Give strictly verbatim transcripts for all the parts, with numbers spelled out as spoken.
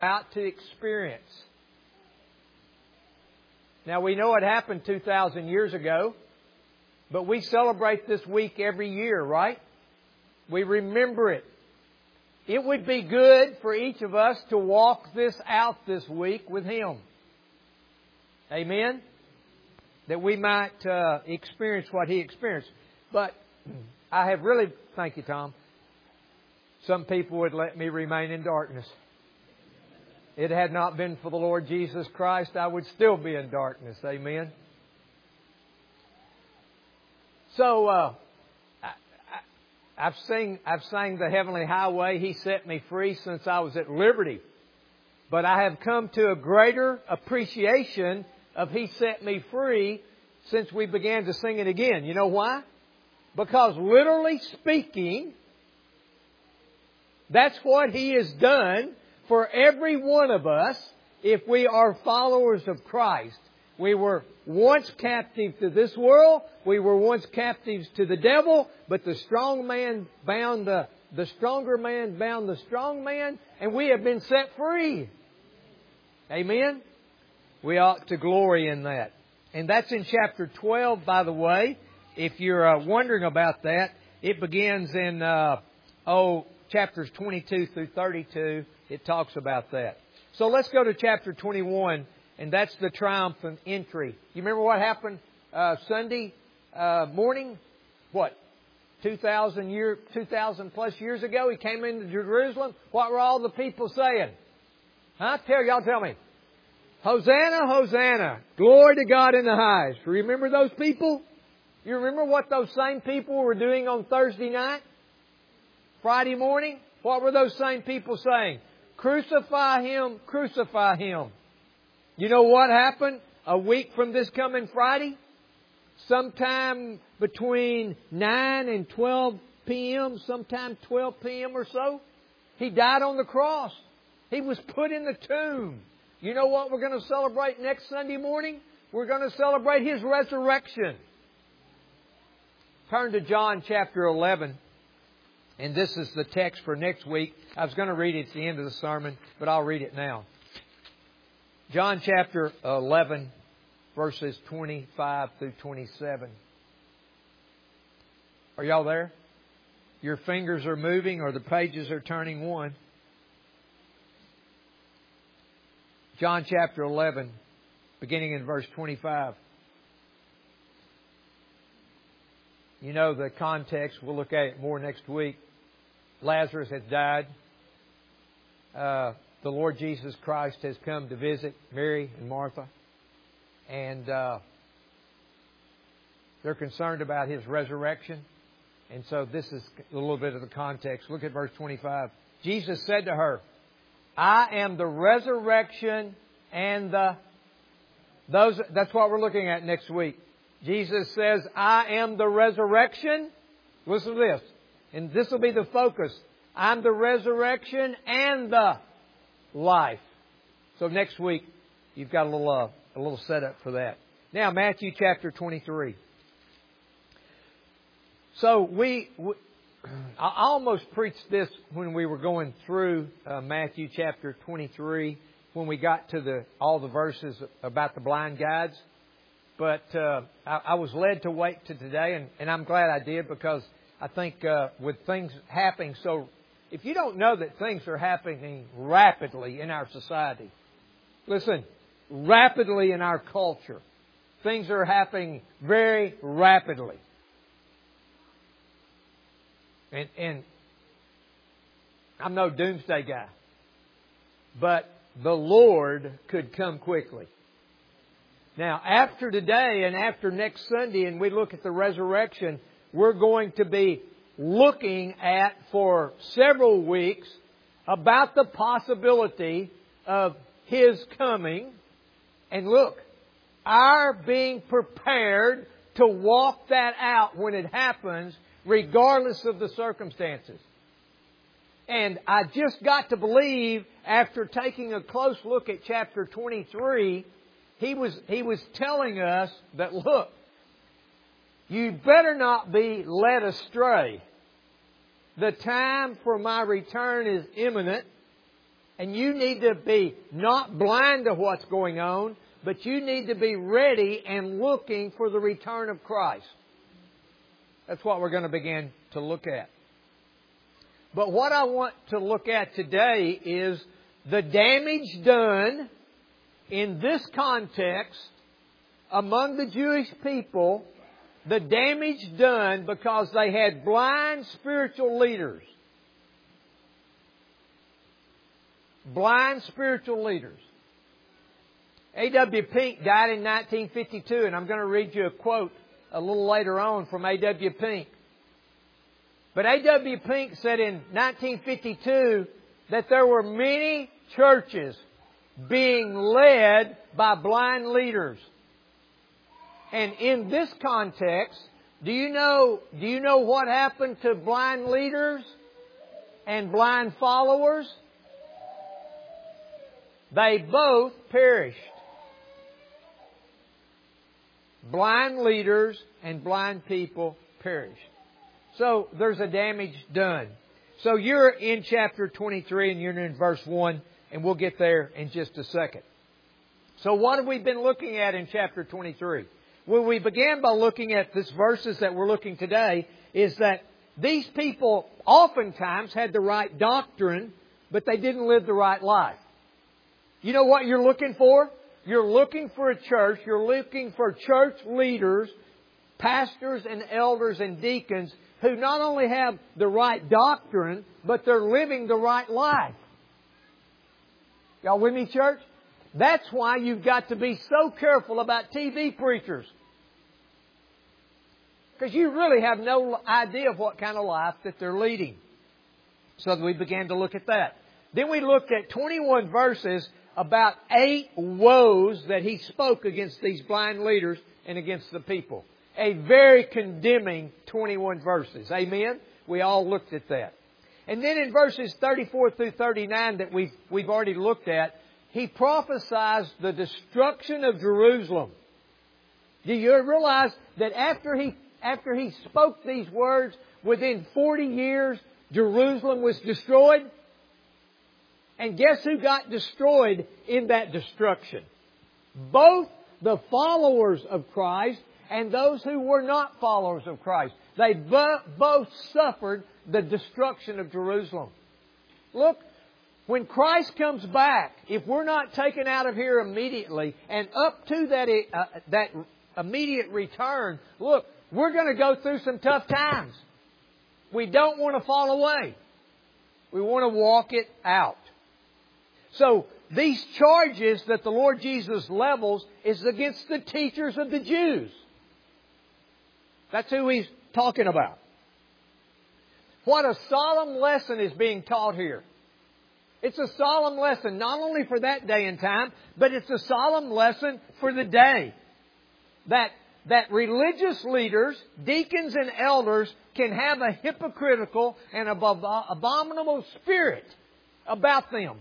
about to experience. Now, we know it happened two thousand years ago, but we celebrate this week every year, right? We remember it. It would be good for each of us to walk this out this week with Him. Amen? That we might uh, experience what He experienced. But I have really, thank you, Tom, some people would let me remain in darkness. It had not been for the Lord Jesus Christ, I would still be in darkness. Amen? So, uh, I, I, I've sang, I've sang the Heavenly Highway, He set me free, since I was at liberty. But I have come to a greater appreciation of He set me free since we began to sing it again. You know why? Because literally speaking, that's what He has done for every one of us if we are followers of Christ. We were once captive to this world. We were once captives to the devil. But the strong man bound the, the stronger man bound the strong man. And we have been set free. Amen? We ought to glory in that. And that's in chapter twelve, by the way. If you're uh, wondering about that, it begins in, uh, oh, chapters twenty-two through thirty-two. It talks about that. So let's go to chapter twenty-one, and that's the triumphant entry. You remember what happened uh, Sunday uh, morning? What? two thousand year, two thousand plus years ago, He came into Jerusalem. What were all the people saying? Huh? Tell y'all, tell me. Hosanna, Hosanna. Glory to God in the highest. Remember those people? You remember what those same people were doing on Thursday night? Friday morning? What were those same people saying? Crucify Him, crucify Him. You know what happened a week from this coming Friday? Sometime between nine and twelve p.m., sometime twelve p.m. or so, He died on the cross. He was put in the tomb. You know what we're going to celebrate next Sunday morning? We're going to celebrate His resurrection. Turn to John chapter eleven. And this is the text for next week. I was going to read it at the end of the sermon, but I'll read it now. John chapter eleven, verses twenty-five through twenty-seven. Are y'all there? Your fingers are moving or the pages are turning one. John chapter eleven, beginning in verse twenty-five. You know the context. We'll look at it more next week. Lazarus has died. Uh, the Lord Jesus Christ has come to visit Mary and Martha. And uh, they're concerned about His resurrection. And so this is a little bit of the context. Look at verse twenty-five. Jesus said to her, I am the resurrection and the... those. That's what we're looking at next week. Jesus says, I am the resurrection. Listen to this. And this will be the focus. I'm the resurrection and the life. So next week, you've got a little, uh, a little setup for that. Now, Matthew chapter twenty-three. So we, we I almost preached this when we were going through uh, Matthew chapter twenty-three, when we got to the all the verses about the blind guides. But uh, I, I was led to wait to today, and, and I'm glad I did, because I think uh, with things happening so... If you don't know that things are happening rapidly in our society, listen, rapidly in our culture, things are happening very rapidly. And, and I'm no doomsday guy, but the Lord could come quickly. Now, after today and after next Sunday, and we look at the resurrection, we're going to be looking at for several weeks about the possibility of His coming. And look, our being prepared to walk that out when it happens, regardless of the circumstances. And I just got to believe, after taking a close look at chapter twenty-three, He was, he was telling us that, look, you better not be led astray. The time for my return is imminent. And you need to be not blind to what's going on, but you need to be ready and looking for the return of Christ. That's what we're going to begin to look at. But what I want to look at today is the damage done in this context among the Jewish people, the damage done because they had blind spiritual leaders. Blind spiritual leaders. A W Pink died in nineteen fifty-two, and I'm going to read you a quote a little later on from A W Pink. But A W Pink said in nineteen fifty-two that there were many churches being led by blind leaders. And in this context, do you know, do you know what happened to blind leaders and blind followers? They both perished. Blind leaders and blind people perished. So there's a damage done. So you're in chapter twenty-three and you're in verse one, and we'll get there in just a second. So what have we been looking at in chapter twenty-three? Well, we began by looking at these verses that we're looking today, is that these people oftentimes had the right doctrine, but they didn't live the right life. You know what you're looking for? You're looking for a church, you're looking for church leaders, pastors and elders and deacons who not only have the right doctrine, but they're living the right life. Y'all with me, church? That's why you've got to be so careful about T V preachers. Because you really have no idea of what kind of life that they're leading. So we began to look at that. Then we looked at twenty-one verses about eight woes that he spoke against these blind leaders and against the people. A very condemning twenty-one verses. Amen? We all looked at that. And then in verses thirty-four through thirty-nine that we've, we've already looked at, he prophesied the destruction of Jerusalem. Do you realize that after he, after he spoke these words, within forty years, Jerusalem was destroyed? And guess who got destroyed in that destruction? Both the followers of Christ and those who were not followers of Christ. They bo- both suffered the destruction of Jerusalem. Look, when Christ comes back, if we're not taken out of here immediately and up to that, uh, that immediate return, look, we're going to go through some tough times. We don't want to fall away. We want to walk it out. So these charges that the Lord Jesus levels is against the teachers of the Jews. That's who He's talking about. What a solemn lesson is being taught here. It's a solemn lesson not only for that day and time, but it's a solemn lesson for the day. That, that religious leaders, deacons and elders can have a hypocritical and abominable spirit about them.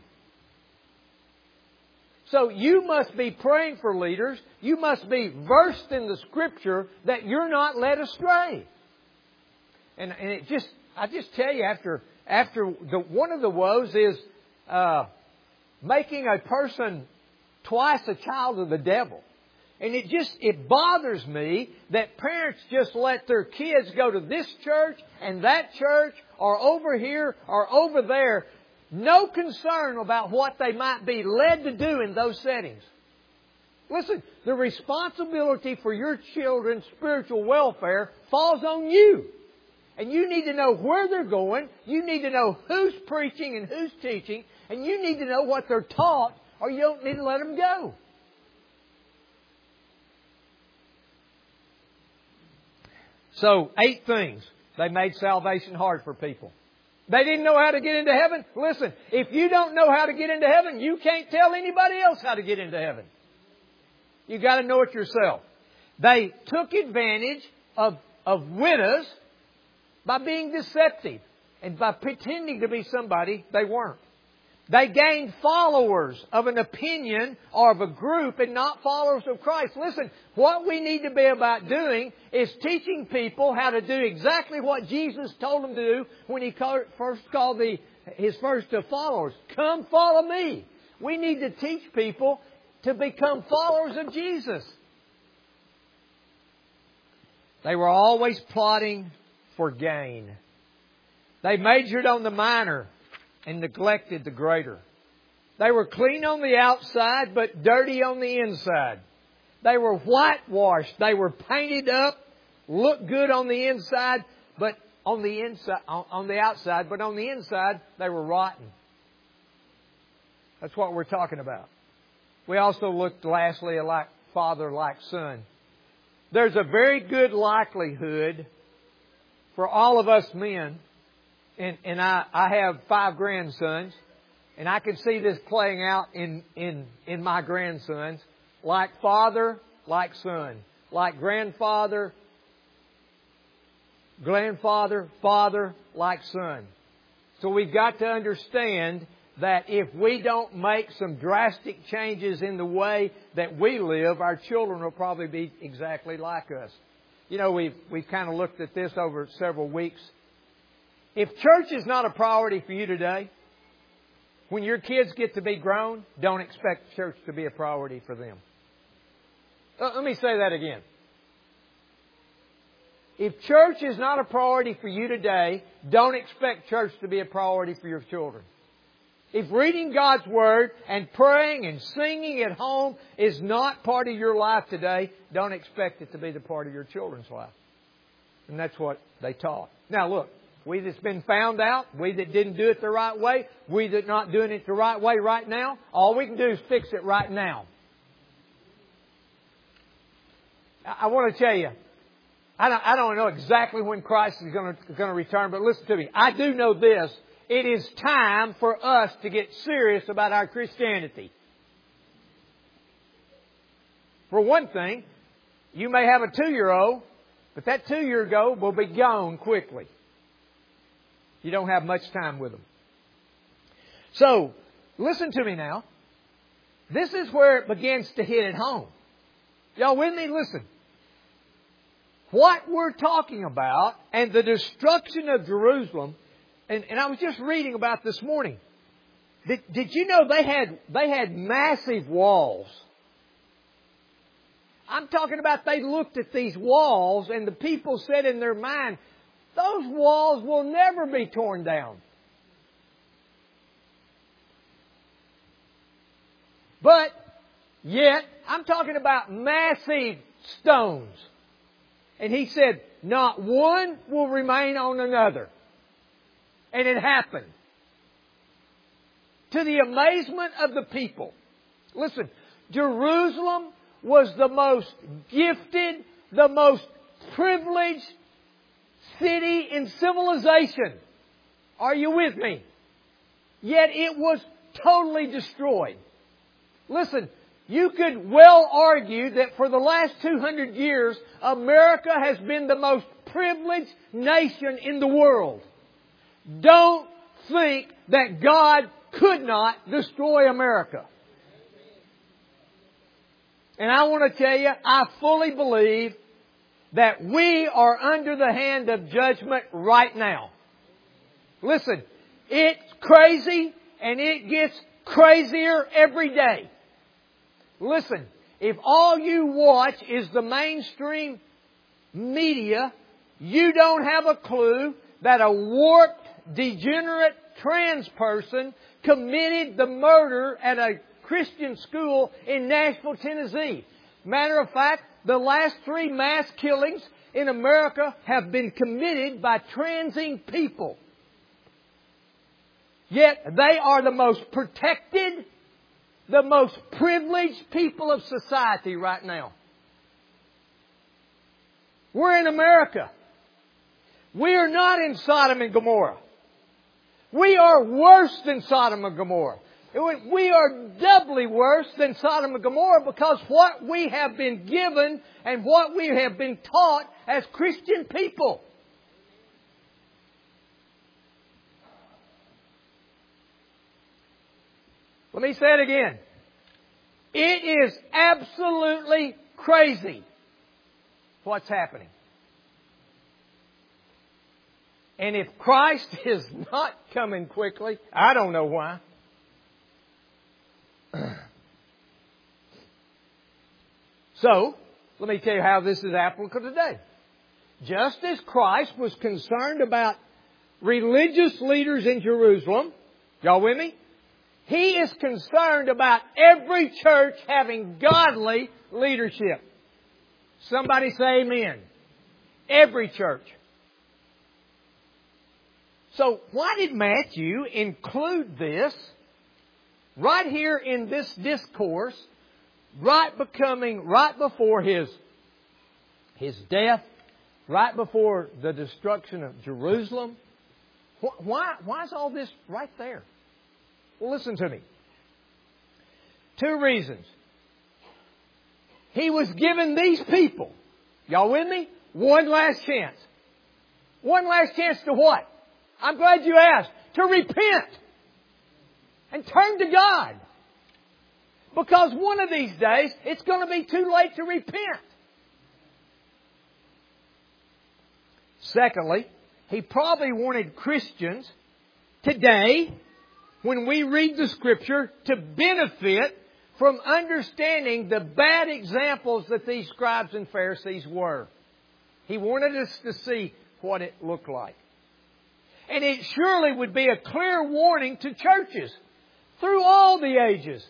So you must be praying for leaders. You must be versed in the Scripture that you're not led astray. And, and it just, I just tell you, after after the, one of the woes is uh, making a person twice a child of the devil. And it just, it bothers me that parents just let their kids go to this church and that church or over here or over there. No concern about what they might be led to do in those settings. Listen, the responsibility for your children's spiritual welfare falls on you. And you need to know where they're going. You need to know who's preaching and who's teaching. And you need to know what they're taught, or you don't need to let them go. So, eight things. They made salvation hard for people. They didn't know how to get into heaven. Listen, if you don't know how to get into heaven, you can't tell anybody else how to get into heaven. You got to know it yourself. They took advantage of, of widows by being deceptive and by pretending to be somebody they weren't. They gained followers of an opinion or of a group and not followers of Christ. Listen, what we need to be about doing is teaching people how to do exactly what Jesus told them to do when He called, first called the, His first followers, come follow me. We need to teach people to become followers of Jesus. They were always plotting for gain. They majored on the minor and neglected the greater. They were clean on the outside, but dirty on the inside. They were whitewashed. They were painted up, looked good on the inside, but on the inside, on the outside, but on the inside, they were rotten. That's what we're talking about. We also looked lastly like father, like son. There's a very good likelihood for all of us men, and, and I, I have five grandsons, and I can see this playing out in, in, in my grandsons, like father, like son, like grandfather, grandfather, father, like son. So we've got to understand that if we don't make some drastic changes in the way that we live, our children will probably be exactly like us. You know, we've, we've kind of looked at this over several weeks. If church is not a priority for you today, when your kids get to be grown, don't expect church to be a priority for them. Let me say that again. If church is not a priority for you today, don't expect church to be a priority for your children. If reading God's Word and praying and singing at home is not part of your life today, don't expect it to be the part of your children's life. And that's what they taught. Now look, we that's been found out, we that didn't do it the right way, we that not doing it the right way right now, all we can do is fix it right now. I want to tell you, I don't, I don't know exactly when Christ is going to, going to return, but listen to me. I do know this. It is time for us to get serious about our Christianity. For one thing, you may have a two-year-old, but that two-year-old will be gone quickly. You don't have much time with them. So, listen to me now. This is where it begins to hit at home. Y'all with me? Listen. What we're talking about and the destruction of Jerusalem, and, and I was just reading about this morning. Did, did you know they had they had massive walls? I'm talking about they looked at these walls and the people said in their mind, those walls will never be torn down. But yet, I'm talking about massive stones. And he said, not one will remain on another. And it happened. To the amazement of the people. Listen, Jerusalem was the most gifted, the most privileged city in civilization. Are you with me? Yet it was totally destroyed. Listen, you could well argue that for the last two hundred years, America has been the most privileged nation in the world. Don't think that God could not destroy America. And I want to tell you, I fully believe that we are under the hand of judgment right now. Listen, it's crazy and it gets crazier every day. Listen, if all you watch is the mainstream media, you don't have a clue that a warped, degenerate trans person committed the murder at a Christian school in Nashville, Tennessee. Matter of fact, the last three mass killings in America have been committed by transing people. Yet they are the most protected, the most privileged people of society right now. We're in America. We are not in Sodom and Gomorrah. We are worse than Sodom and Gomorrah. We are doubly worse than Sodom and Gomorrah because what we have been given and what we have been taught as Christian people. Let me say it again. It is absolutely crazy what's happening. And if Christ is not coming quickly, I don't know why. So, let me tell you how this is applicable today. Just as Christ was concerned about religious leaders in Jerusalem, y'all with me? He is concerned about every church having godly leadership. Somebody say amen. Every church. So why did Matthew include this right here in this discourse, right becoming, right before his, his death, right before the destruction of Jerusalem? Why, why is all this right there? Well, listen to me. Two reasons. He was giving these people, y'all with me? One last chance. One last chance to what? I'm glad you asked. To repent. And turn to God. Because one of these days, it's going to be too late to repent. Secondly, he probably wanted Christians today, when we read the Scripture, to benefit from understanding the bad examples that these scribes and Pharisees were. He wanted us to see what it looked like. And it surely would be a clear warning to churches through all the ages.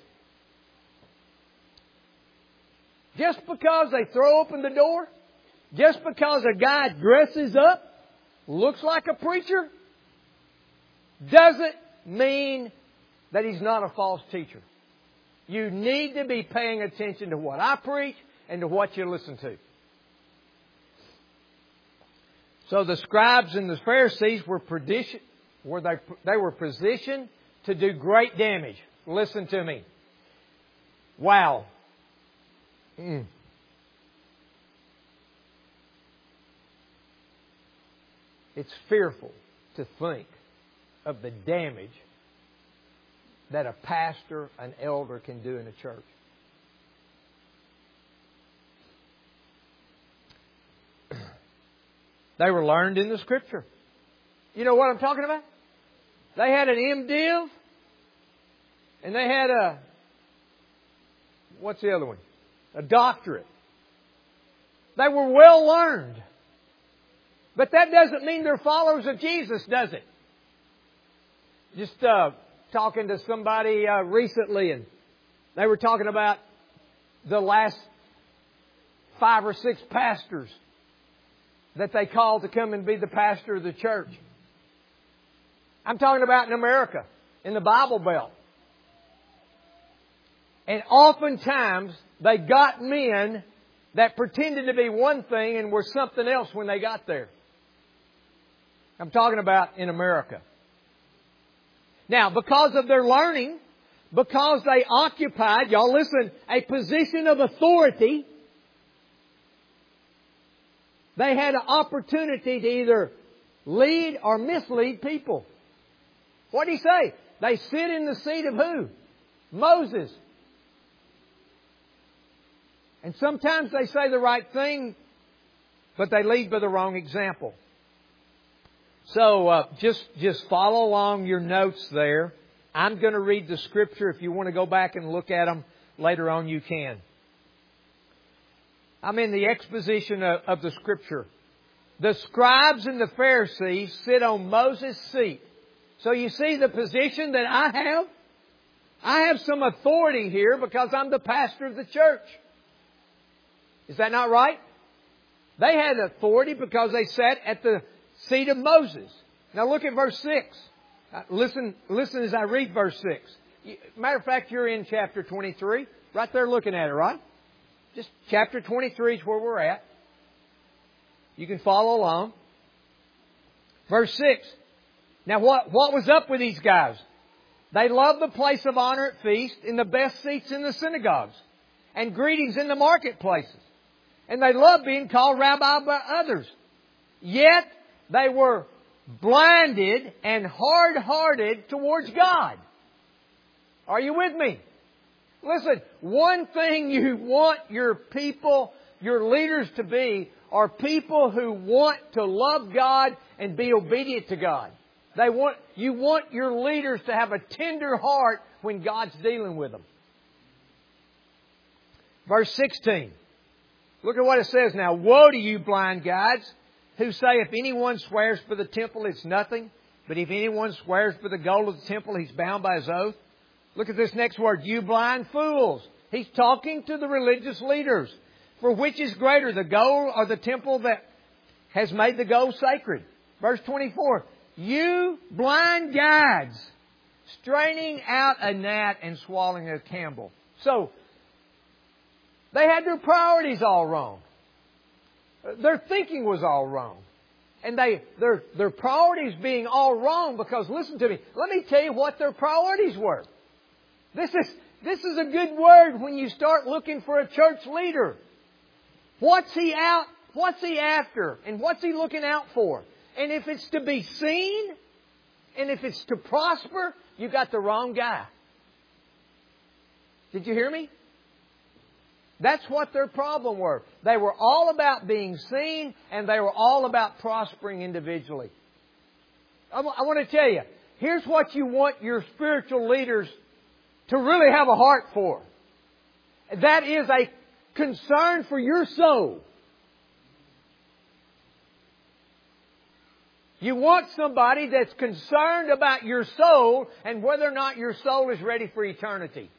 Just because they throw open the door, just because a guy dresses up, looks like a preacher, doesn't mean that he's not a false teacher. You need to be paying attention to what I preach and to what you listen to. So the scribes and the Pharisees were position, were they, they were positioned to do great damage. Listen to me. Wow. Mm. It's fearful to think of the damage that a pastor, an elder can do in a church. They were learned in the Scripture. You know what I'm talking about? They had an MDiv and they had a, what's the other one? A doctorate. They were well learned. But that doesn't mean they're followers of Jesus, does it? Just uh, talking to somebody uh, recently, and they were talking about the last five or six pastors that they called to come and be the pastor of the church. I'm talking about in America, in the Bible Belt. And oftentimes, they got men that pretended to be one thing and were something else when they got there. I'm talking about in America. Now, because of their learning, because they occupied, y'all listen, a position of authority, they had an opportunity to either lead or mislead people. What did he say? They sit in the seat of who? Moses. And sometimes they say the right thing, but they lead by the wrong example. So uh, just just follow along your notes there. I'm going to read the Scripture. If you want to go back and look at them later on, you can. I'm in the exposition of, of the Scripture. The scribes and the Pharisees sit on Moses' seat. So you see the position that I have? I have some authority here because I'm the pastor of the church. Is that not right? They had authority because they sat at the seat of Moses. Now look at verse six. Uh, listen, listen as I read verse six. Matter of fact, you're in chapter twenty-three. Right there looking at it, right? Just chapter twenty-three is where we're at. You can follow along. Verse six. Now what, what was up with these guys? They loved the place of honor at feast, in the best seats in the synagogues, and greetings in the marketplaces. And they loved being called rabbi by others. Yet they were blinded and hard-hearted towards God. Are you with me? Listen, one thing you want your people your leaders to be are people who want to love God and be obedient to God. They want, you want your leaders to have a tender heart when God's dealing with them. Verse sixteen. Look at what it says now. Woe to you, blind guides, who say if anyone swears for the temple, it's nothing. But if anyone swears for the gold of the temple, he's bound by his oath. Look at this next word. You blind fools. He's talking to the religious leaders. For which is greater, the gold or the temple that has made the gold sacred? Verse twenty-four. You blind guides, straining out a gnat and swallowing a camel. So, they had their priorities all wrong. Their thinking was all wrong. And they, their, their priorities being all wrong because, listen to me, let me tell you what their priorities were. This is, this is a good word when you start looking for a church leader. What's he out, what's he after? And what's he looking out for? And if it's to be seen, and if it's to prosper, you got the wrong guy. Did you hear me? That's what their problem were. They were all about being seen, and they were all about prospering individually. I want to tell you, here's what you want your spiritual leaders to really have a heart for. That is a concern for your soul. You want somebody that's concerned about your soul and whether or not your soul is ready for eternity.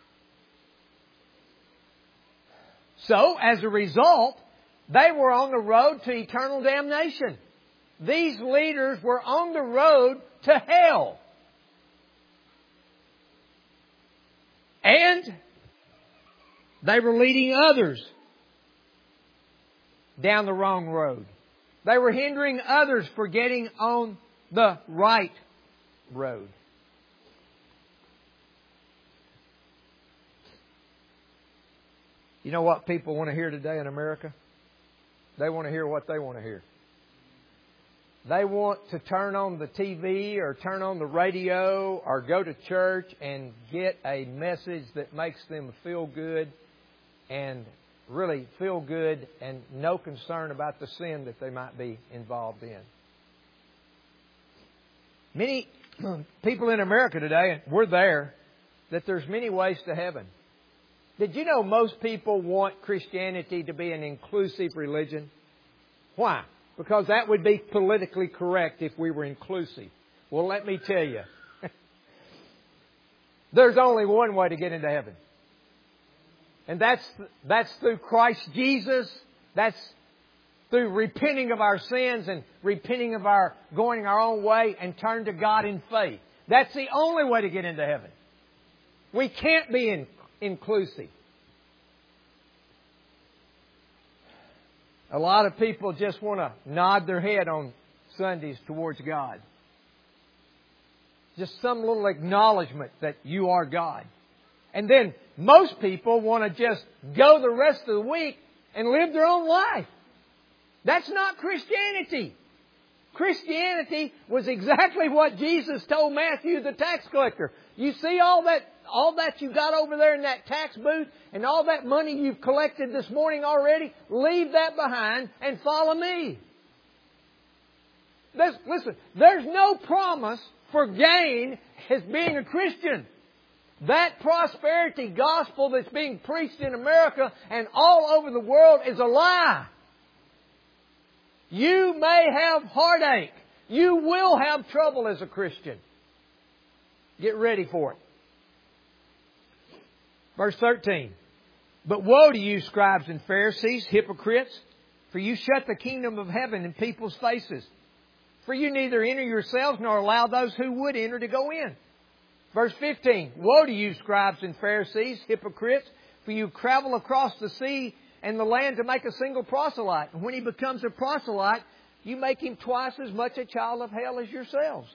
So, as a result, they were on the road to eternal damnation. These leaders were on the road to hell. And they were leading others down the wrong road. They were hindering others for getting on the right road. You know what people want to hear today in America? They want to hear what they want to hear. They want to turn on the T V or turn on the radio or go to church and get a message that makes them feel good and really feel good and no concern about the sin that they might be involved in. Many people in America today, we're there, that there's many ways to heaven. Did you know most people want Christianity to be an inclusive religion? Why? Because that would be politically correct if we were inclusive. Well, let me tell you, there's only one way to get into heaven. And that's, that's through Christ Jesus. That's through repenting of our sins and repenting of our going our own way and turn to God in faith. That's the only way to get into heaven. We can't be in, inclusive. A lot of people just want to nod their head on Sundays towards God. Just some little acknowledgement that you are God. And then most people want to just go the rest of the week and live their own life. That's not Christianity. Christianity was exactly what Jesus told Matthew the tax collector. You see all that all that you got over there in that tax booth and all that money you've collected this morning already? Leave that behind and follow me. There's, listen, there's no promise for gain as being a Christian. That prosperity gospel that's being preached in America and all over the world is a lie. You may have heartache. You will have trouble as a Christian. Get ready for it. Verse thirteen. But woe to you, scribes and Pharisees, hypocrites, for you shut the kingdom of heaven in people's faces. For you neither enter yourselves nor allow those who would enter to go in. Verse fifteen. Woe to you, scribes and Pharisees, hypocrites, for you travel across the sea and the land to make a single proselyte. And when he becomes a proselyte, you make him twice as much a child of hell as yourselves.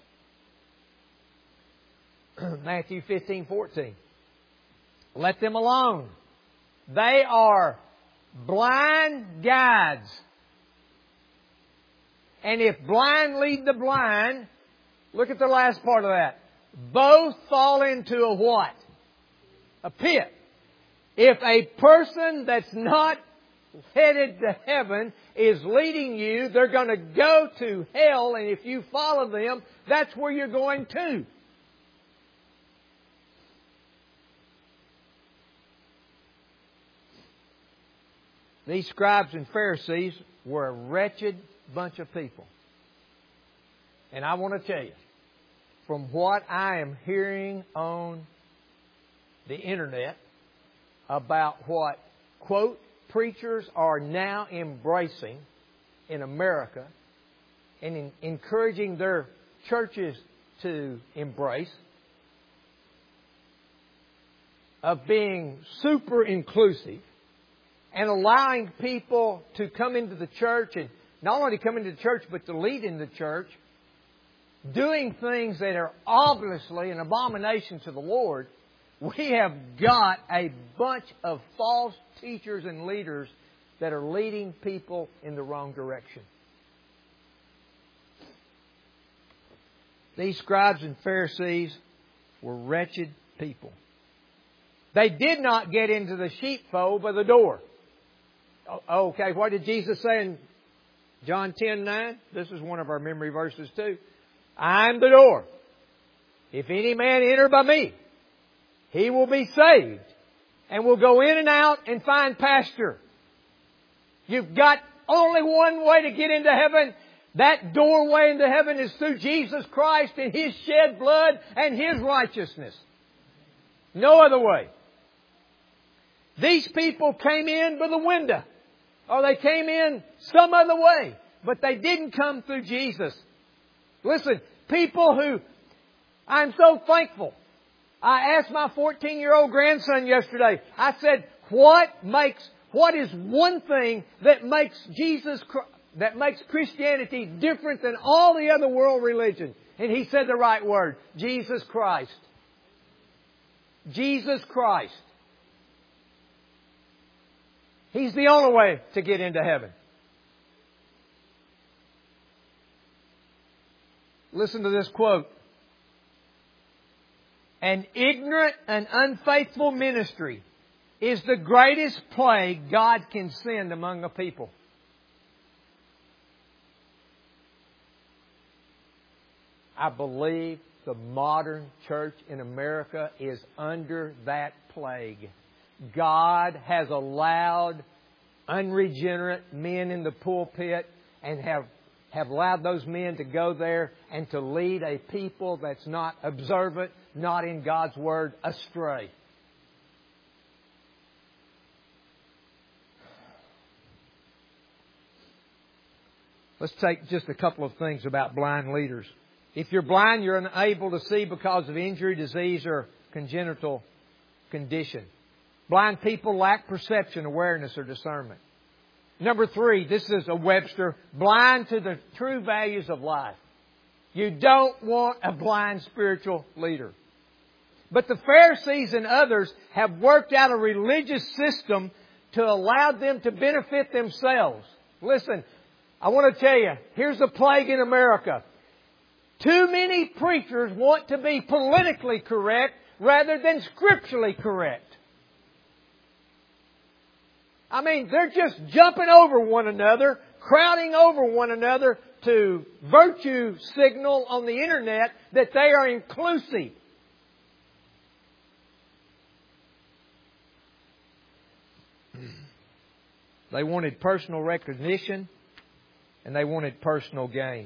Matthew fifteen fourteen. Let them alone. They are blind guides. And if blind lead the blind, look at the last part of that. Both fall into a what? A pit. If a person that's not headed to heaven is leading you. They're going to go to hell, and if you follow them, that's where you're going to. These scribes and Pharisees were a wretched bunch of people. And I want to tell you, from what I am hearing on the internet about what, quote, preachers are now embracing in America and in encouraging their churches to embrace, of being super inclusive and allowing people to come into the church, and not only come into the church, but to lead in the church, doing things that are obviously an abomination to the Lord. We have got a bunch of false teachers and leaders that are leading people in the wrong direction. These scribes and Pharisees were wretched people. They did not get into the sheepfold by the door. Okay, what did Jesus say in John ten nine? This is one of our memory verses too. I am the door. If any man enter by me, he will be saved and will go in and out and find pasture. You've got only one way to get into heaven. That doorway into heaven is through Jesus Christ and His shed blood and His righteousness. No other way. These people came in by the window, or they came in some other way, but they didn't come through Jesus. Listen, people who, I'm so thankful. I asked my fourteen-year-old grandson yesterday, I said, what makes, what is one thing that makes Jesus, that makes Christianity different than all the other world religions? And he said the right word, Jesus Christ. Jesus Christ. He's the only way to get into heaven. Listen to this quote. An ignorant and unfaithful ministry is the greatest plague God can send among a people. I believe the modern church in America is under that plague. God has allowed unregenerate men in the pulpit and have, have allowed those men to go there and to lead a people that's not observant, not in God's Word, astray. Let's take just a couple of things about blind leaders. If you're blind, you're unable to see because of injury, disease, or congenital condition. Blind people lack perception, awareness, or discernment. Number three, this is a Webster, blind to the true values of life. You don't want a blind spiritual leader. But the Pharisees and others have worked out a religious system to allow them to benefit themselves. Listen, I want to tell you, here's the plague in America. Too many preachers want to be politically correct rather than scripturally correct. I mean, they're just jumping over one another, crowding over one another to virtue signal on the internet that they are inclusive. They wanted personal recognition and they wanted personal gain.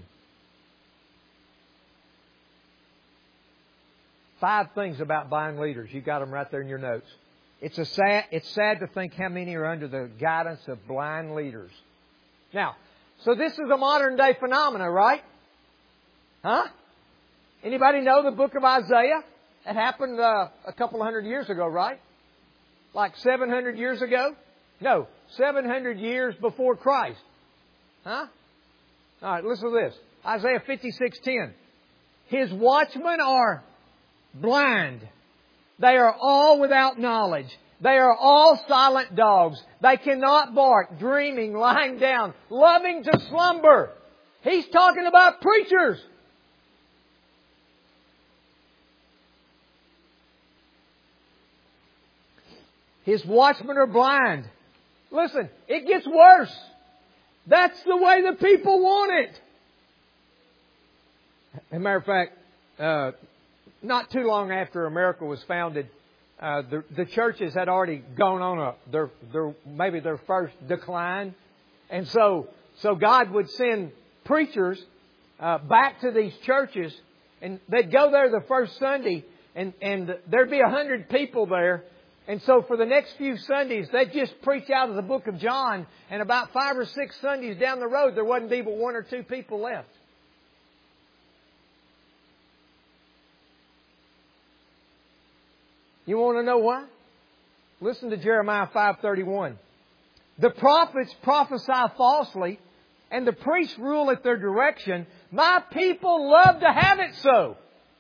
Five things about blind leaders. You got them right there in your notes. It's a sad, it's sad to think how many are under the guidance of blind leaders. Now, so this is a modern day phenomena, right? Huh? Anybody know the book of Isaiah? It happened uh, a couple of hundred years ago, right? Like seven hundred years ago? No, seven hundred years before Christ. Huh? All right, listen to this. Isaiah fifty-six ten. His watchmen are blind. They are all without knowledge. They are all silent dogs. They cannot bark, dreaming, lying down, loving to slumber. He's talking about preachers. His watchmen are blind. Listen, it gets worse. That's the way the people want it. As a matter of fact, uh, not too long after America was founded, uh, the, the churches had already gone on a their their maybe their first decline, and so so God would send preachers uh, back to these churches, and they'd go there the first Sunday, and and there'd be a hundred people there. And so for the next few Sundays, they'd just preach out of the book of John, and about five or six Sundays down the road, there wouldn't be but one or two people left. You want to know why? Listen to Jeremiah five thirty-one. The prophets prophesy falsely, and the priests rule at their direction. My people love to have it so.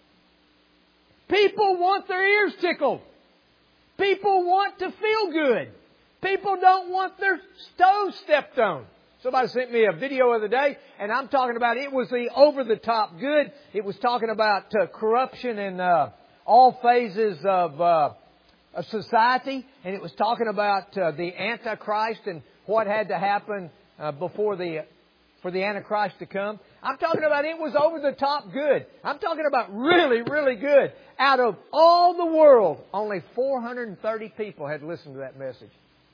People want their ears tickled. People want to feel good. People don't want their toes stepped on. Somebody sent me a video the other day, and I'm talking about it was the over-the-top good. It was talking about uh, corruption in uh, all phases of, uh, of society, and it was talking about uh, the Antichrist and what had to happen uh, before the for the Antichrist to come. I'm talking about it was over-the-top good. I'm talking about really, really good. Out of all the world, only four hundred thirty people had listened to that message.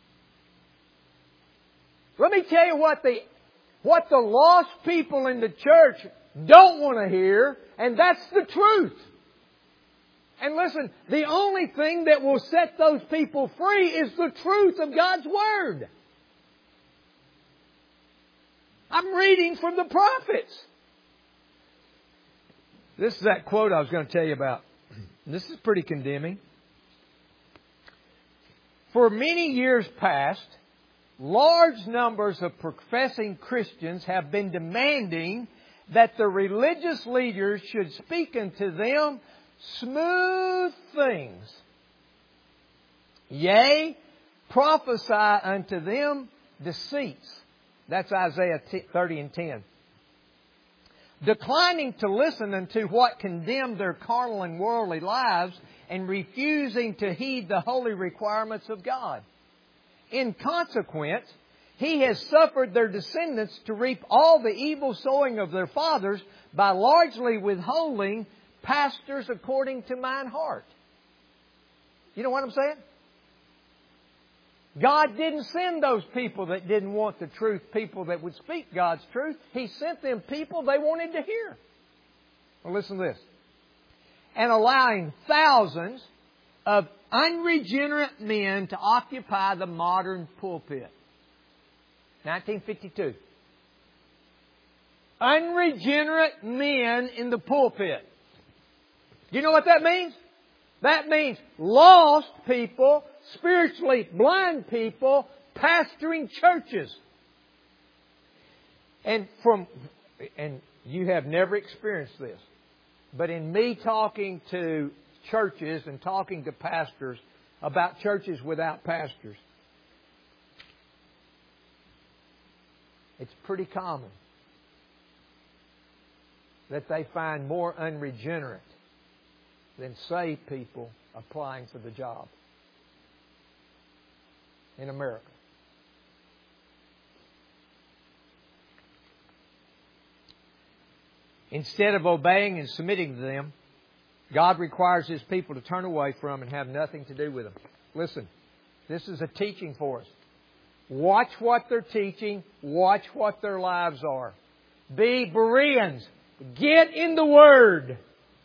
Let me tell you what the, what the lost people in the church don't want to hear, and that's the truth. And listen, the only thing that will set those people free is the truth of God's Word. I'm reading from the prophets. This is that quote I was going to tell you about. This is pretty condemning. For many years past, large numbers of professing Christians have been demanding that the religious leaders should speak unto them smooth things. Yea, prophesy unto them deceits. That's Isaiah thirty and ten. Declining to listen unto what condemned their carnal and worldly lives, and refusing to heed the holy requirements of God. In consequence, He has suffered their descendants to reap all the evil sowing of their fathers by largely withholding pastors according to mine heart. You know what I'm saying? God didn't send those people that didn't want the truth, people that would speak God's truth. He sent them people they wanted to hear. Well, listen to this. And allowing thousands of unregenerate men to occupy the modern pulpit. nineteen fifty-two. Unregenerate men in the pulpit. Do you know what that means? That means lost people, spiritually blind people, pastoring churches. And from, and you have never experienced this, but in me talking to churches and talking to pastors about churches without pastors, it's pretty common that they find more unregenerate than saved people applying for the job in America. Instead of obeying and submitting to them, God requires His people to turn away from and have nothing to do with them. Listen, this is a teaching for us. Watch what they're teaching. Watch what their lives are. Be Bereans. Get in the Word.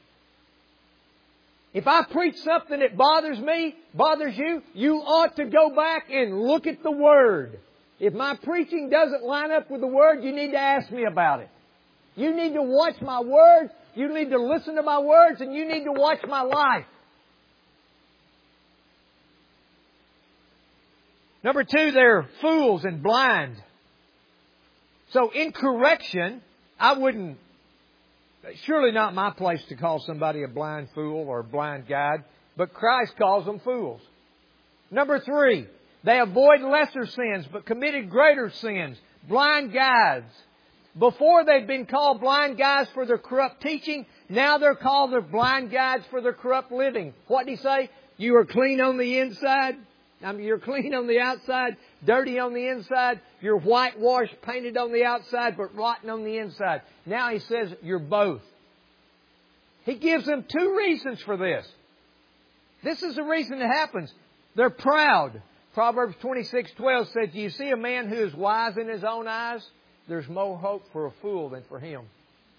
If I preach something that bothers me, bothers you, you ought to go back and look at the Word. If my preaching doesn't line up with the Word, you need to ask me about it. You need to watch my words, you need to listen to my words, and you need to watch my life. Number two, they're fools and blind. So in correction, I wouldn't, surely not my place to call somebody a blind fool or a blind guide, but Christ calls them fools. Number three, they avoid lesser sins but committed greater sins. Blind guides. Before they've been called blind guides for their corrupt teaching, now they're called the blind guides for their corrupt living. What did He say? You are clean on the inside, I mean, you're clean on the outside, dirty on the inside. You're whitewashed, painted on the outside, but rotten on the inside. Now He says you're both. He gives them two reasons for this. This is the reason it happens. They're proud. Proverbs twenty-six twelve says, "Do you see a man who is wise in his own eyes? There's more hope for a fool than for him."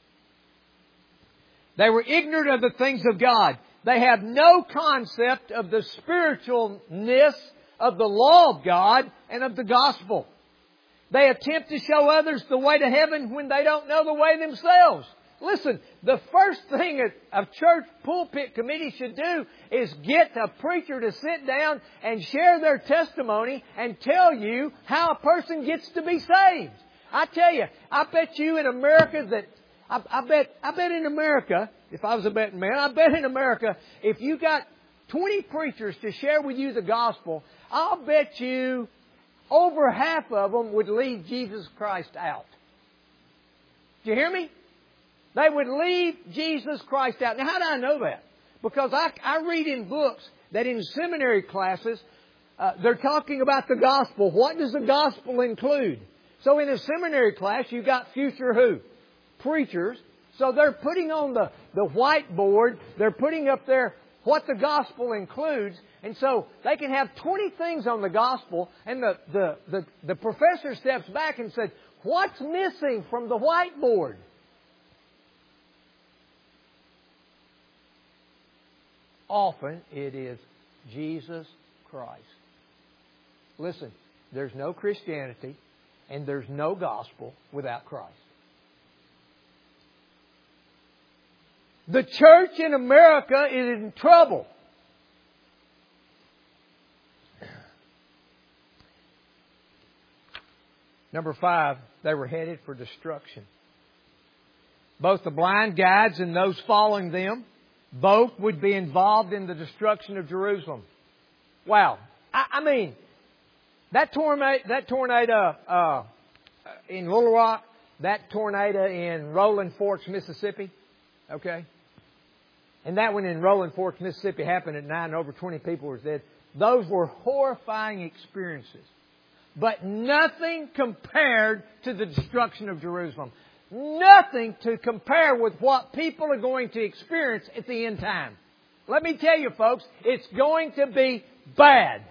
They were ignorant of the things of God. They have no concept of the spiritualness of the law of God and of the gospel. They attempt to show others the way to heaven when they don't know the way themselves. Listen, the first thing a church pulpit committee should do is get a preacher to sit down and share their testimony and tell you how a person gets to be saved. I tell you, I bet you in America that I, I bet I bet in America, if I was a betting man, I bet in America, if you got twenty preachers to share with you the gospel, I'll bet you over half of them would leave Jesus Christ out. Do you hear me? They would leave Jesus Christ out. Now, how do I know that? Because I, I read in books that in seminary classes, uh, they're talking about the gospel. What does the gospel include? So in a seminary class, you've got future who? Preachers. So they're putting on the, the whiteboard, they're putting up there what the gospel includes. And so they can have twenty things on the gospel, and the, the, the, the professor steps back and says, what's missing from the whiteboard? Often it is Jesus Christ. Listen, there's no Christianity and there's no gospel without Christ. The church in America is in trouble. Number five, they were headed for destruction. Both the blind guides and those following them, both would be involved in the destruction of Jerusalem. Wow. I, I mean, that tornado, that tornado uh, in Little Rock, that tornado in Rolling Forks, Mississippi, okay? And that one in Rolling Forks, Mississippi happened at night and over twenty people were dead. Those were horrifying experiences. But nothing compared to the destruction of Jerusalem. Nothing to compare with what people are going to experience at the end time. Let me tell you, folks, it's going to be bad.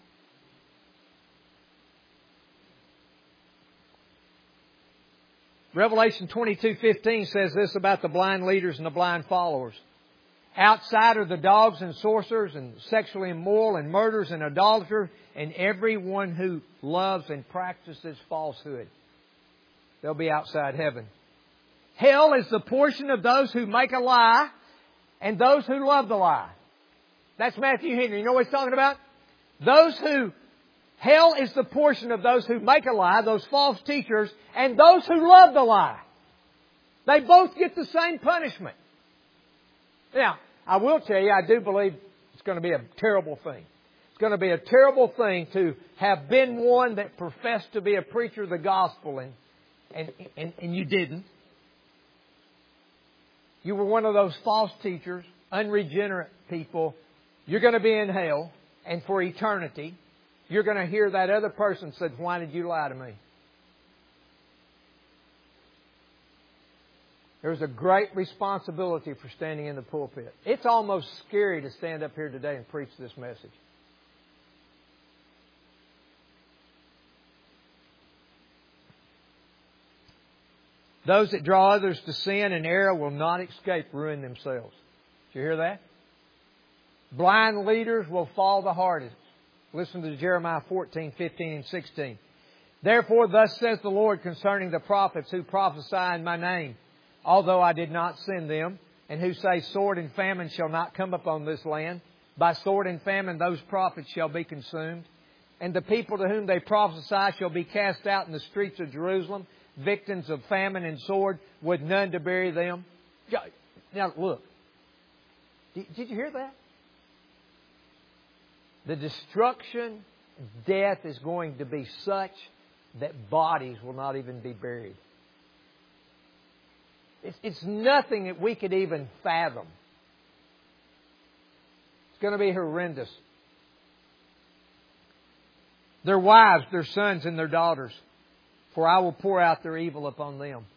Revelation twenty-two fifteen says this about the blind leaders and the blind followers. Outside are the dogs and sorcerers and sexually immoral and murderers and idolaters and everyone who loves and practices falsehood. They'll be outside heaven. Hell is the portion of those who make a lie and those who love the lie. That's Matthew Henry. You know what he's talking about? Those who, hell is the portion of those who make a lie, those false teachers, and those who love the lie. They both get the same punishment. Now, I will tell you, I do believe it's going to be a terrible thing. It's going to be a terrible thing to have been one that professed to be a preacher of the gospel and, and, and, and you didn't. You were one of those false teachers, unregenerate people. You're going to be in hell, and for eternity, you're going to hear that other person said, "Why did you lie to me?" There's a great responsibility for standing in the pulpit. It's almost scary to stand up here today and preach this message. Those that draw others to sin and error will not escape ruin themselves. Did you hear that? Blind leaders will fall the hardest. Listen to Jeremiah fourteen, fifteen, and sixteen. Therefore, thus says the Lord concerning the prophets who prophesy in my name, although I did not send them, and who say sword and famine shall not come upon this land. By sword and famine those prophets shall be consumed. And the people to whom they prophesy shall be cast out in the streets of Jerusalem, victims of famine and sword, with none to bury them. Now look, did you hear that? The destruction, death is going to be such that bodies will not even be buried. It's, it's nothing that we could even fathom. It's going to be horrendous. their wives, their sons, and their daughters, for I will pour out their evil upon them.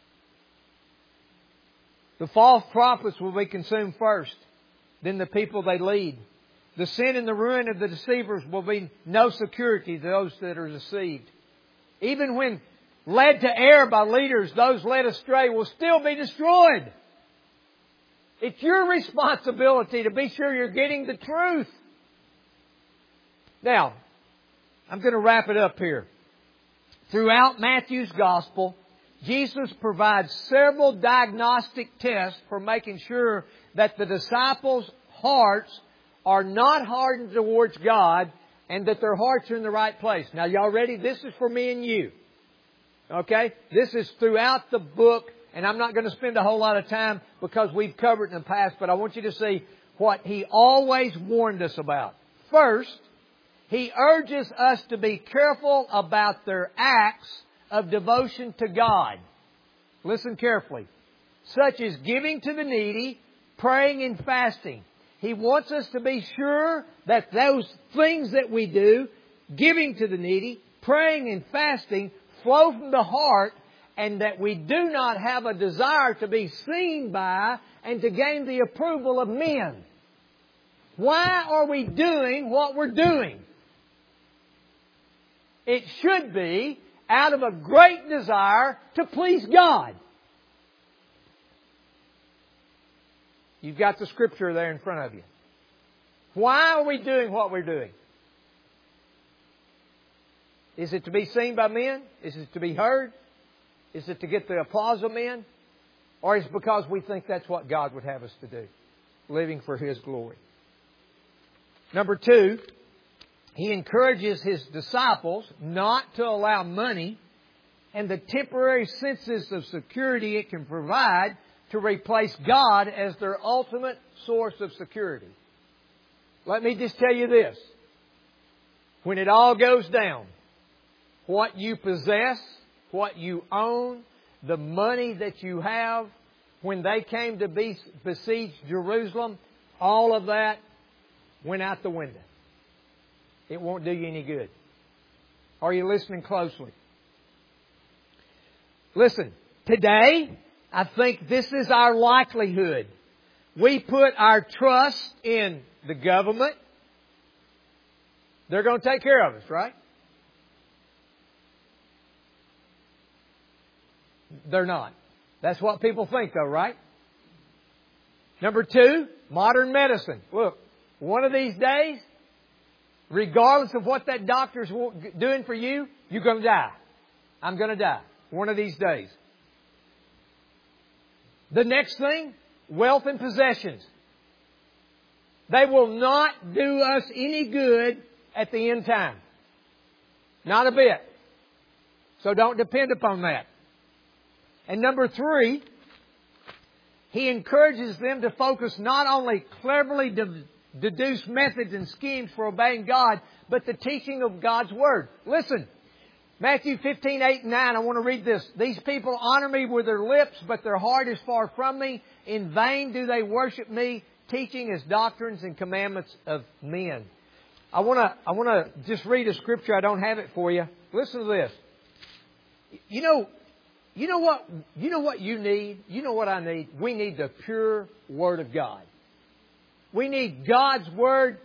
The false prophets will be consumed first, then the people they lead. The sin and the ruin of the deceivers will be no security to those that are deceived. Even when led to error by leaders, those led astray will still be destroyed. It's your responsibility to be sure you're getting the truth. Now, I'm going to wrap it up here. Throughout Matthew's Gospel, Jesus provides several diagnostic tests for making sure that the disciples' hearts are not hardened towards God and that their hearts are in the right place. Now, y'all ready? This is for me and you. Okay? This is throughout the book, and I'm not going to spend a whole lot of time because we've covered it in the past, but I want you to see what He always warned us about. First, He urges us to be careful about their acts of devotion to God. Listen carefully. Such as giving to the needy, praying and fasting. He wants us to be sure that those things that we do, giving to the needy, praying and fasting, flow from the heart, and that we do not have a desire to be seen by and to gain the approval of men. Why are we doing what we're doing? It should be out of a great desire to please God. You've got the Scripture there in front of you. Why are we doing what we're doing? Is it to be seen by men? Is it to be heard? Is it to get the applause of men? Or is it because we think that's what God would have us to do? Living for His glory. Number two, He encourages His disciples not to allow money and the temporary senses of security it can provide to replace God as their ultimate source of security. Let me just tell you this. When it all goes down, what you possess, what you own, the money that you have, when they came to be, besiege Jerusalem, all of that went out the window. It won't do you any good. Are you listening closely? Listen, today, I think this is our likelihood. We put our trust in the government. They're going to take care of us, right? They're not. That's what people think, though, right? Number two, modern medicine. Look, one of these days, regardless of what that doctor's doing for you, you're going to die. I'm going to die. One of these days. The next thing, wealth and possessions. They will not do us any good at the end time. Not a bit. So don't depend upon that. And number three, He encourages them to focus not only cleverly de- deduced methods and schemes for obeying God, but the teaching of God's Word. Listen, Matthew fifteen, eight and nine, I want to read this. These people honor me with their lips, but their heart is far from me. In vain do they worship me, teaching as doctrines and commandments of men. I want to, I want to just read a scripture. I don't have it for you. Listen to this. You know, you know what, you know what you need? You know what I need? We need the pure Word of God. We need God's Word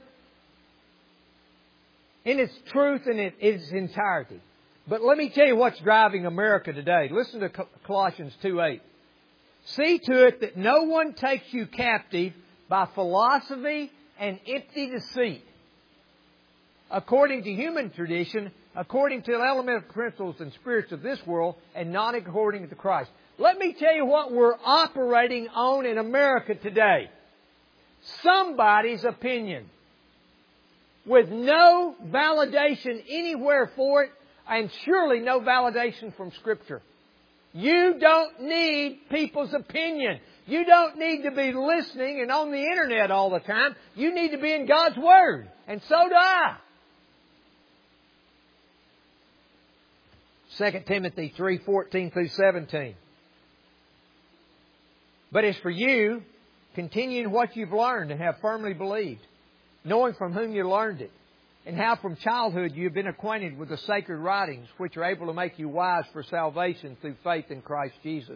in its truth and in its entirety. But let me tell you what's driving America today. Listen to Colossians two eight. See to it that no one takes you captive by philosophy and empty deceit, according to human tradition, according to the elemental principles and spirits of this world, and not according to Christ. Let me tell you what we're operating on in America today. Somebody's opinion, with no validation anywhere for it, and surely no validation from Scripture. You don't need people's opinion. You don't need to be listening and on the internet all the time. You need to be in God's Word. And so do I. Second Timothy three, fourteen through seventeen. But as for you, continue in what you've learned and have firmly believed, knowing from whom you learned it, and how from childhood you have been acquainted with the sacred writings, which are able to make you wise for salvation through faith in Christ Jesus.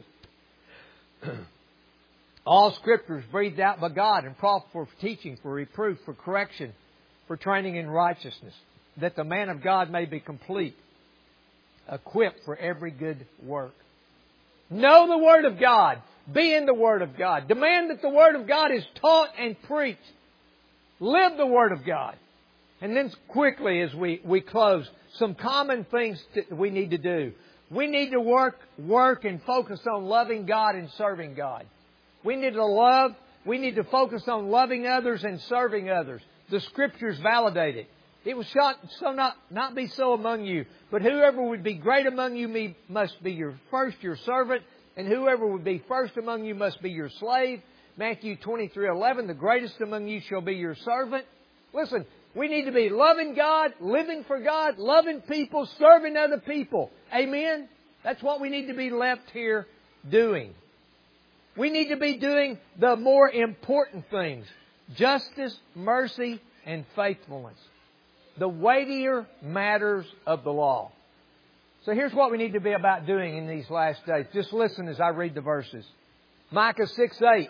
All Scripture is breathed out by God and profitable for teaching, for reproof, for correction, for training in righteousness, that the man of God may be complete, equipped for every good work. Know the Word of God. Be in the Word of God. Demand that the Word of God is taught and preached. Live the Word of God. And then quickly as we, we close, some common things that we need to do. We need to work, work and focus on loving God and serving God. We need to love, we need to focus on loving others and serving others. The Scriptures validate it. It was shot, so not, not be so among you, but whoever would be great among you me, must be your first your servant, and whoever would be first among you must be your slave. Matthew twenty-three eleven, the greatest among you shall be your servant. Listen, we need to be loving God, living for God, loving people, serving other people. Amen? That's what we need to be left here doing. We need to be doing the more important things. Justice, mercy, and faithfulness. The weightier matters of the law. So here's what we need to be about doing in these last days. Just listen as I read the verses. Micah six eight.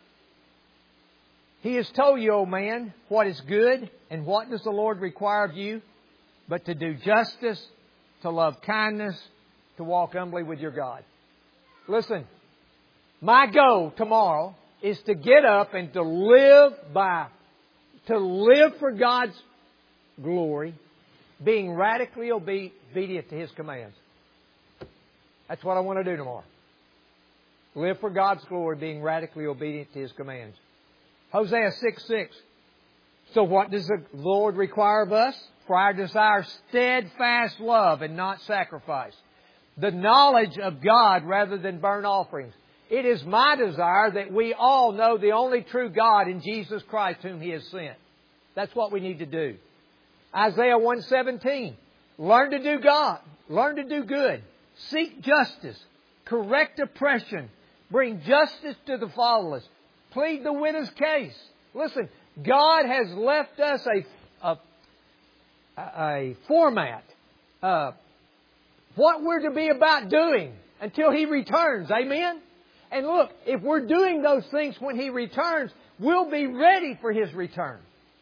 He has told you, O man, what is good, and what does the Lord require of you? But to do justice, to love kindness, to walk humbly with your God. Listen, my goal tomorrow is to get up and to live by, to live for God's glory, being radically obedient to His commands. That's what I want to do tomorrow. Live for God's glory, being radically obedient to His commands. Hosea six six. So what does the Lord require of us? For our desire steadfast love and not sacrifice. The knowledge of God rather than burnt offerings. It is my desire that we all know the only true God in Jesus Christ whom He has sent. That's what we need to do. Isaiah one seventeen. Learn to do God. Learn to do good. Seek justice. Correct oppression. Bring justice to the fatherless. Plead the widow's case. Listen, God has left us a, a, a format. Uh, what we're to be about doing until He returns. Amen? And look, if we're doing those things when He returns, we'll be ready for His return.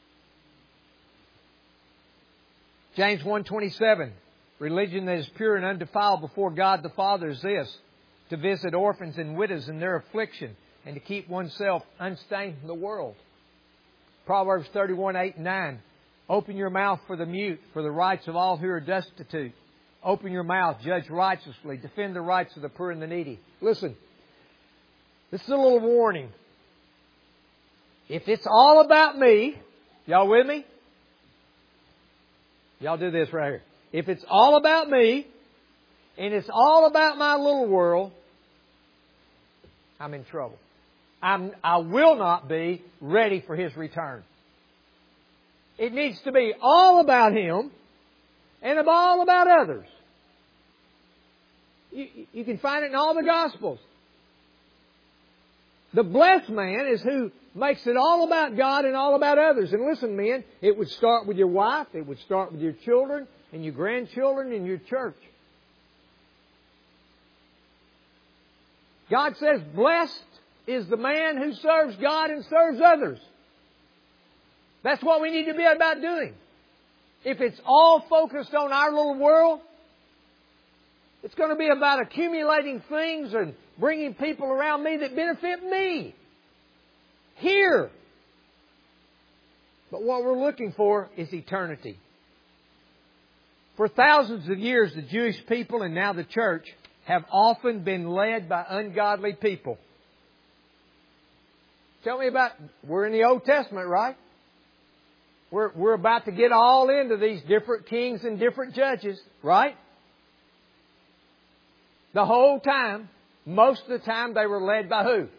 James one twenty-seven. Religion that is pure and undefiled before God the Father is this: to visit orphans and widows in their affliction, and to keep oneself unstained from the world. Proverbs thirty-one eight and nine. Open your mouth for the mute, for the rights of all who are destitute. Open your mouth, judge righteously, defend the rights of the poor and the needy. Listen, this is a little warning. If it's all about me, y'all with me? Y'all do this right here. If it's all about me, and it's all about my little world, I'm in trouble. I'm, I will not be ready for His return. It needs to be all about Him and all about others. You, you can find it in all the Gospels. The blessed man is who makes it all about God and all about others. And listen, men, it would start with your wife, it would start with your children and your grandchildren and your church. God says, blessed is the man who serves God and serves others. That's what we need to be about doing. If it's all focused on our little world, it's going to be about accumulating things and bringing people around me that benefit me. Here. But what we're looking for is eternity. For thousands of years, the Jewish people and now the church have often been led by ungodly people. Tell me about, we're in the Old Testament, right? We're, we're about to get all into these different kings and different judges, right? The whole time, most of the time, they were led by who?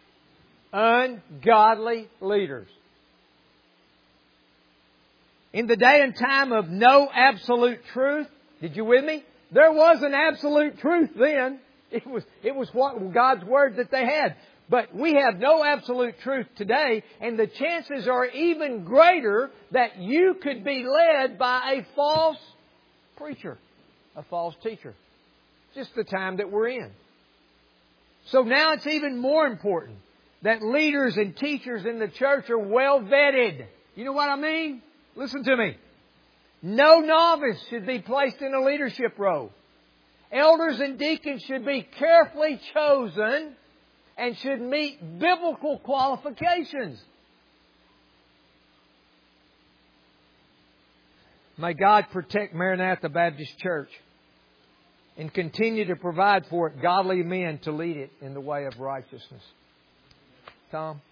Ungodly leaders. In the day and time of no absolute truth, did you with me? There was an absolute truth then. It was, it was what God's Word that they had. But we have no absolute truth today, and the chances are even greater that you could be led by a false preacher, a false teacher. Just the time that we're in. So now it's even more important that leaders and teachers in the church are well vetted. You know what I mean? Listen to me. No novice should be placed in a leadership role. Elders and deacons should be carefully chosen and should meet biblical qualifications. May God protect Maranatha Baptist Church and continue to provide for it godly men to lead it in the way of righteousness. Tom?